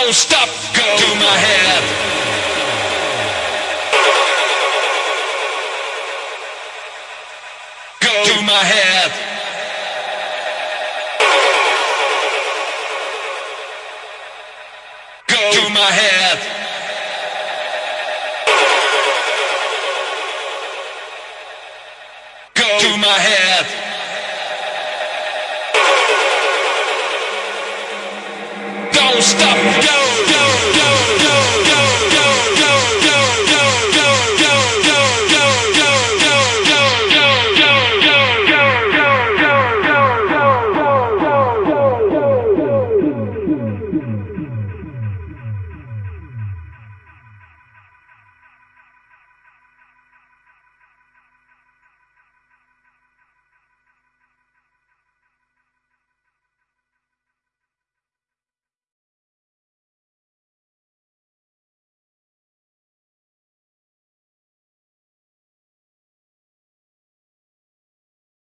Don't stop, go to my head. Go to my head. Go to my head. Go to my head. Don't stop, go, go, go.